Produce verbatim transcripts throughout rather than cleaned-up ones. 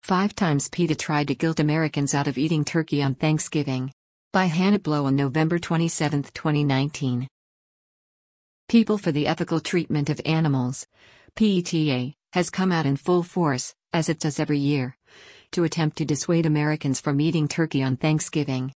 Five times PETA tried to guilt Americans out of eating turkey on Thanksgiving. By Hannah Blow on November twenty-seventh, twenty nineteen. People for the Ethical Treatment of Animals, P E T A, has come out in full force, as it does every year, to attempt to dissuade Americans from eating turkey on Thanksgiving.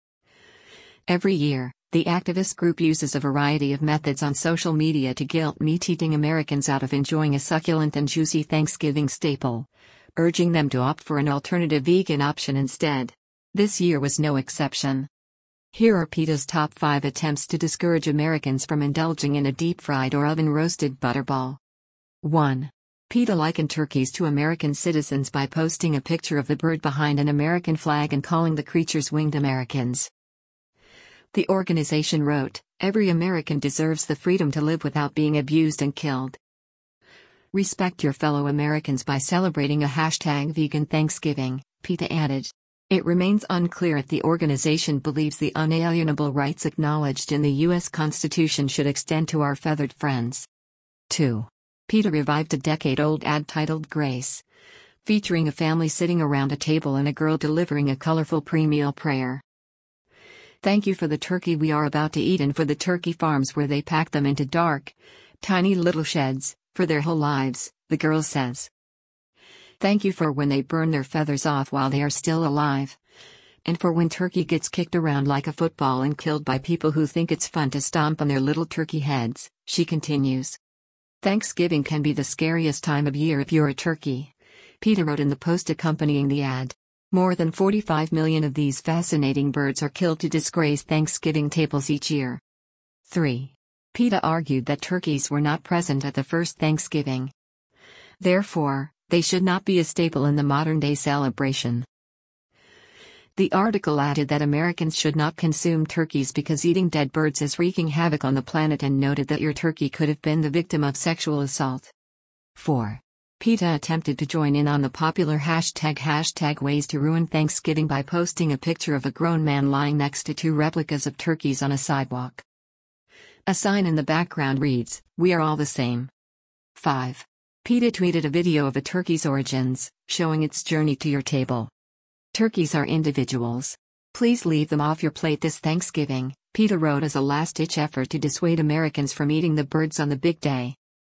Every year, the activist group uses a variety of methods on social media to guilt meat-eating Americans out of enjoying a succulent and juicy Thanksgiving staple, urging them to opt for an alternative vegan option instead. This year was no exception. Here are PETA's top five attempts to discourage Americans from indulging in a deep-fried or oven-roasted butterball. one. PETA likened turkeys to American citizens by posting a picture of the bird behind an American flag and calling the creatures winged Americans. The organization wrote, "Every American deserves the freedom to live without being abused and killed. Respect your fellow Americans by celebrating a hashtag vegan Thanksgiving," PETA added. It remains unclear if the organization believes the unalienable rights acknowledged in the U S Constitution should extend to our feathered friends. two. PETA revived a decade-old ad titled Grace, featuring a family sitting around a table and a girl delivering a colorful pre-meal prayer. "Thank you for the turkey we are about to eat and for the turkey farms where they pack them into dark, tiny little sheds, for their whole lives," the girl says. "Thank you for when they burn their feathers off while they are still alive. And for when turkey gets kicked around like a football and killed by people who think it's fun to stomp on their little turkey heads," she continues. "Thanksgiving can be the scariest time of year if you're a turkey," PETA wrote in the post accompanying the ad. More than forty-five million of these fascinating birds are killed to disgrace Thanksgiving tables each year. three. PETA argued that turkeys were not present at the first Thanksgiving. Therefore, they should not be a staple in the modern-day celebration. The article added that Americans should not consume turkeys because eating dead birds is wreaking havoc on the planet and noted that your turkey could have been the victim of sexual assault. four. PETA attempted to join in on the popular hashtag hashtag ways to ruin Thanksgiving by posting a picture of a grown man lying next to two replicas of turkeys on a sidewalk. A sign in the background reads, "We are all the same." five. PETA tweeted a video of a turkey's origins, showing its journey to your table. "Turkeys are individuals. Please leave them off your plate this Thanksgiving," PETA wrote as a last-ditch effort to dissuade Americans from eating the birds on the big day.